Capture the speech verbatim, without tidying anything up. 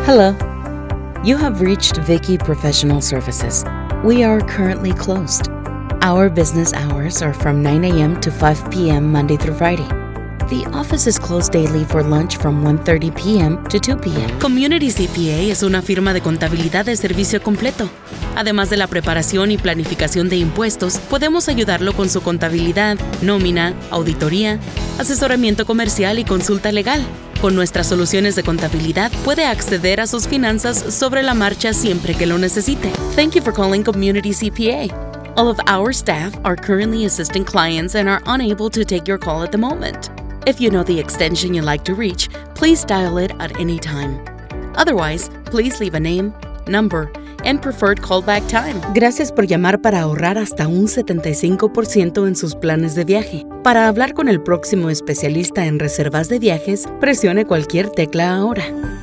Hello. You have reached Vicky Professional Services. We are currently closed. Our business hours are from nine a.m. to five p.m. Monday through Friday. The office is closed daily for lunch from one thirty p.m. to two p.m. Community C P A es una firma de contabilidad de servicio completo. Además de la preparación y planificación de impuestos, podemos ayudarlo con su contabilidad, nómina, auditoría, asesoramiento comercial y consulta legal. Con nuestras soluciones de contabilidad, puede acceder a sus finanzas sobre la marcha siempre que lo necesite. Thank you for calling Community C P A. All of our staff are currently assisting clients and are unable to take your call at the moment. If you know the extension you'd like to reach, please dial it at any time. Otherwise, please leave a name, number, and preferred callback time. Gracias por llamar para ahorrar hasta un setenta y cinco por ciento en sus planes de viaje. Para hablar con el próximo especialista en reservas de viajes, presione cualquier tecla ahora.